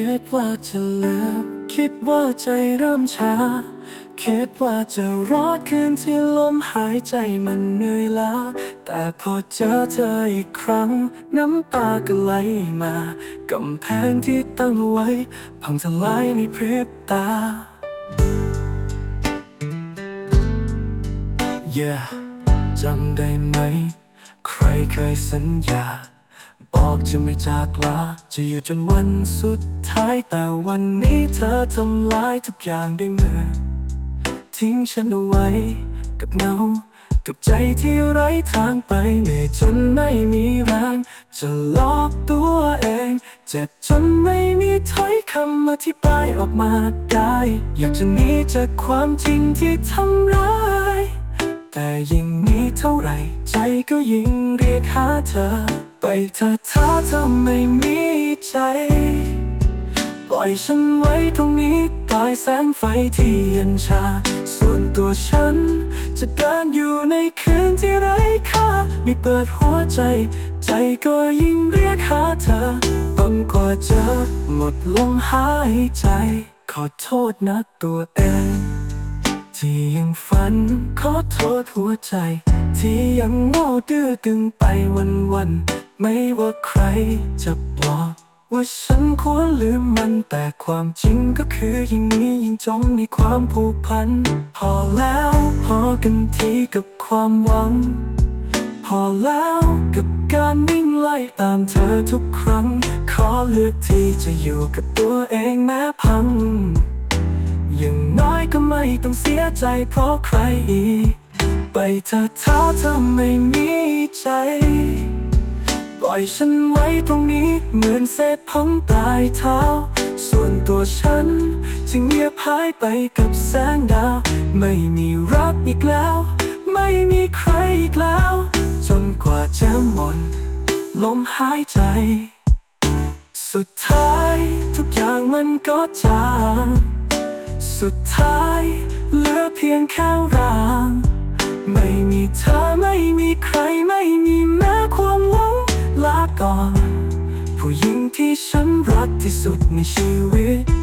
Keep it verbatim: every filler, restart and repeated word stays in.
คิดว่าจะลืมคิดว่าใจเริ่มช้าคิดว่าจะรอดคืนที่ลมหายใจมันเหนื่อยล้าแต่พอเจอเธออีกครั้งน้ำตาก็ไหลมากำแพงที่ตั้งไว้พังทลายในพริบตา Yeah จำได้ไหมใครเคยสัญญาบอกจะไม่จากลาจะอยู่จนวันสุดท้ายแต่วันนี้เธอทำลายทุกอย่างด้วยมือทิ้งฉันเอาไว้กับเงากับใจที่ไร้ทางไปเหนื่อยจนไม่มีแรงจะหลอกตัวเองเจ็บจนไม่มีถ้อยคำอธิบายออกมาได้อยากจะหนีจากความจริงที่ทำร้ายแต่ยิ่งหนีเท่าไรใจก็ยิ่งเรียกหาเธอไปเธอถ้าเธอไม่มีใจปล่อยฉันไว้ตรงนี้ปลายแสงไฟที่เย็นชาส่วนตัวฉันจะเดินอยู่ในคืนที่ไร้ค่าไม่เปิดหัวใจใจก็ยิ่งเรียกหาเธอต้องกว่าเจอหมดลมหายใจขอโทษนะตัวเองที่ยังฝันขอโทษหัวใจที่ยังโง่ดื้อดึงไปวันๆไม่ว่าใครจะบอกว่าฉันควรลืมมันแต่ความจริงก็คือยิ่งนี้ยิ่งจมในความผูกพันพอแล้วพอกันทีกับความหวังพอแล้วกับการวิ่งไล่ตามเธอทุกครั้งขอเลือกที่จะอยู่กับตัวเองแม้พังอย่างน้อยก็ไม่ต้องเสียใจเพราะใครอีกไปเธอถ้าเธอไม่มีใจปล่อยฉันไว้ตรงนี้เหมือนเศษผงปลายเท้าส่วนตัวฉันจึงเงียบหายไปกับแสงดาวไม่มีรักอีกแล้วไม่มีใครอีกแล้วจนกว่าจะหมดลมหายใจสุดท้ายทุกอย่างมันก็จางสุดท้ายเหลือเพียงแค่ร่างไม่มีเธอไม่มีใครไม่มีแม้ความหวังลาก่อนผู้หญิงที่ฉันรักที่สุดในชีวิต